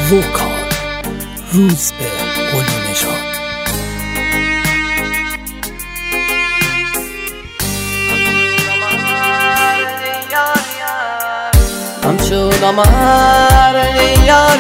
وکال روز به قلی نژاد. همچون دمر یار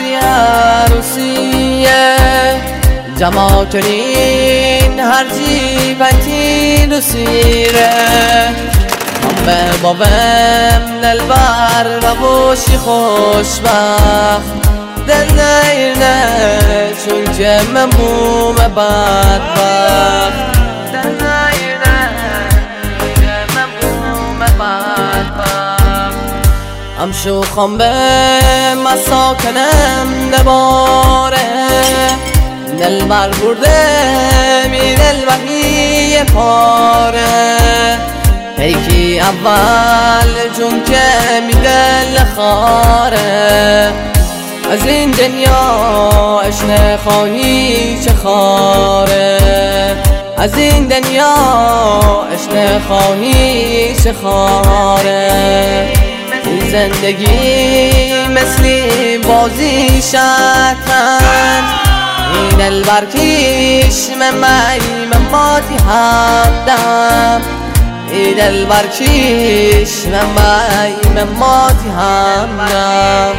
روسیه جمع کنین هر جیبتی روسیره هم به بابم دلبر و باشی خوشبخت دل نیرنه چون که مموم بدبخت دل نیرنه چون که مموم بدبخت هم شوخم به مساکنم نباره دلبر برده می دلبری پاره پیکی اول جون که می دل خاره از این دنیا اش نخواهی چه خاره از این دنیا اش نخواهی چه خاره این زندگی مثلی بازی شطرنج این البرکیش من باتی همدم این البرکیش من باتی همدم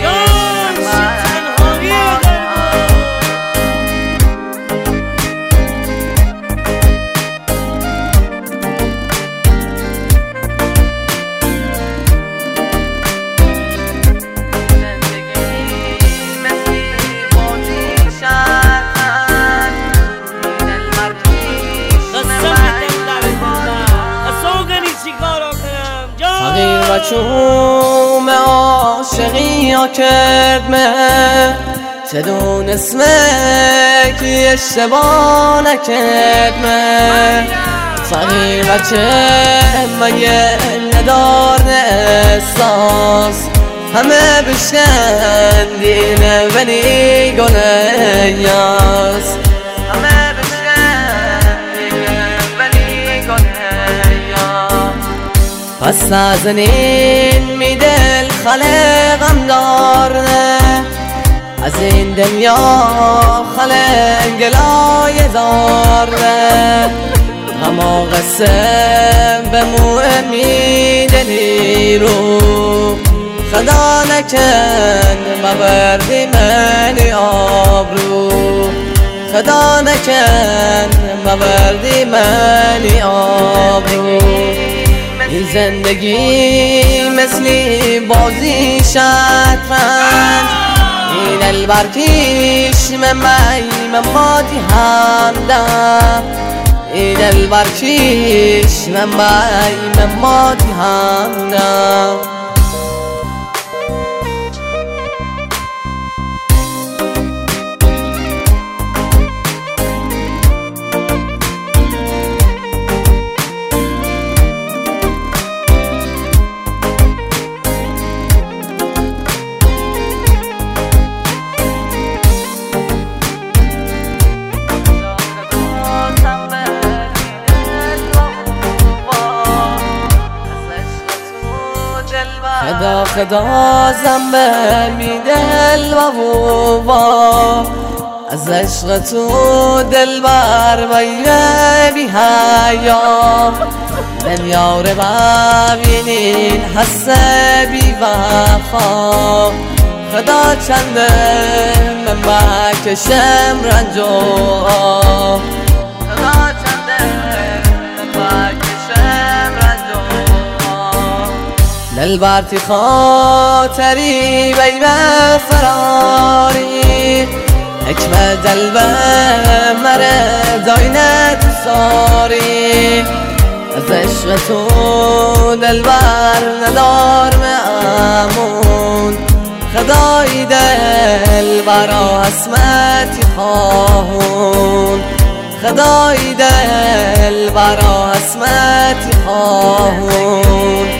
فقیر و چوم عاشقی ها کردمه چه دونسمه که اشتباه نکردمه فقیر و چه مگه ندار احساس همه بشکندینه ولی گله یاس همه بشکندینه ولی گله یاس پس نازنین می دل خلقم دارنه از این دنیا خلق گلای دارنه اما قسم به مومی دلی رو خدا نکن مبردی منی آبرو خدا نکن مبردی منی آبرو این زندگی مثلی بازی شطرنج این البرکیش من باتی همدم این البرکیش من باتی همدم خدا خدا زنبه می دل و بوبا از عشق تو دل بر بایه بی حیا دنیا رو ببینین حسه بی وفا خدا چنده من بکشم رنجو خدا چنده من بکشم رنجو دلبر تی خاطری بی فراری حکم دلبه مره داینت ساری از عشق تو دلبر ندارم امون خدای دلبر حسمتی خواهون خدای دلبر حسمتی خواهون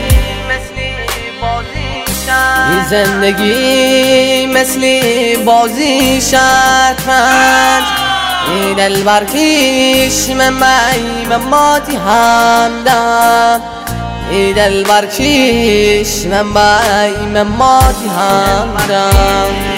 این زندگی مثلی بازی شطرنج این البرکیش من باتی همدم این البرکیش من باتی همدم